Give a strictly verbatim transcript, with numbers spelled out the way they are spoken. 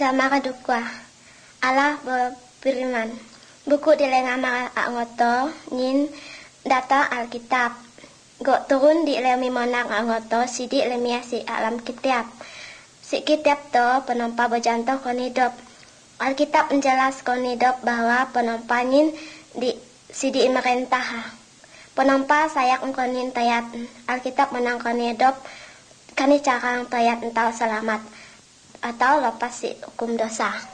Gamara dukwa. Allah berfirman. Buku di lengamara angoto nyin data Alkitab. Gok turun di lemi monang angoto sidik lemia si alam kitab. Si kitab to penompa berjantoh konidop. Alkitab menjelas konidop bahwa penompanyin di sidik merentah. Penompa sayak engkonin tayat. Alkitab menang konidop kani carang tayat entau selamat atau lepas si hukum dosa.